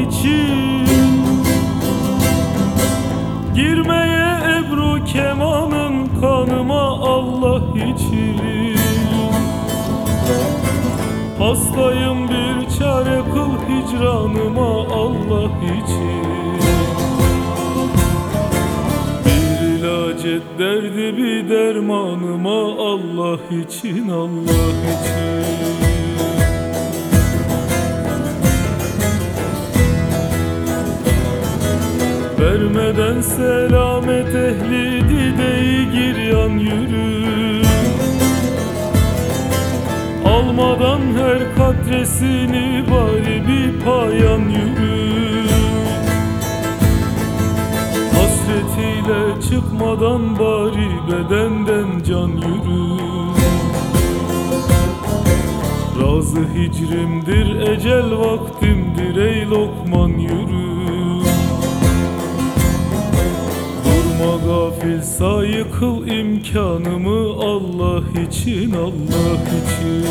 için. Girmeye ebru kemanın kanıma Allah için. Hastayım bir çare kıl hicranıma Allah için. Bir ilaç et derdi bir dermanıma Allah için, Allah için. Vermeden selamet ehli dideyi giryan yürü. Almadan her katresini bari bir payan yürü. Hasretiyle çıkmadan bari bedenden can yürü. Razı hicrimdir ecel vaktimdir ey Lokman yürü. Gafil sayı kıl imkanımı Allah için, Allah için.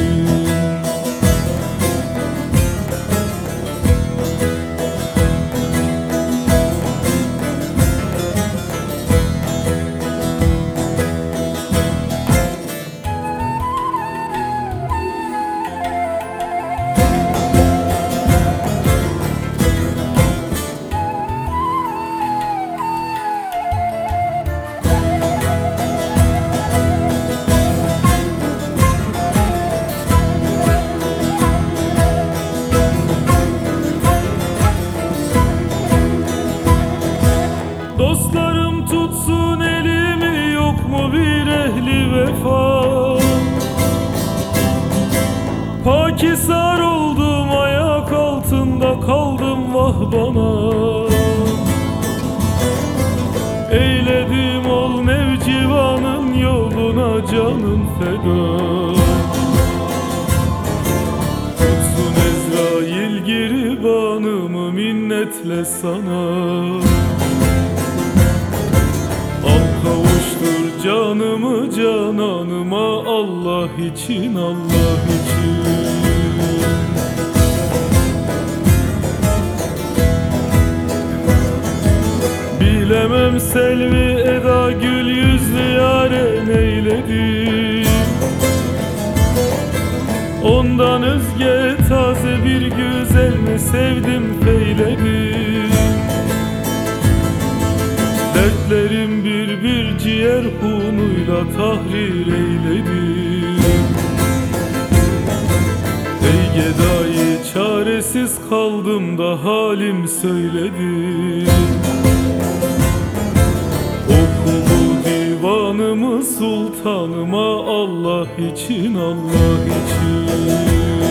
Dostlarım tutsun elimi, yok mu bir ehli vefa? Pakisar oldum, ayak altında kaldım vah bana. Eyledim ol Nevcivan'ın yoluna canım feda. Tutsun Ezrail giribanımı minnetle sana. Kavuştur canımı cananıma Allah için, Allah için. Bilemem selvi eda gül yüzlü yâre neyledi. Ondan özge taze bir güzel mi sevdim feyledim. Dertlerim bir bir ciğer hunuyla tahrir eyledim. Ey gedayı çaresiz kaldım da halim söyledim. Okulu divanımı sultanıma Allah için, Allah için.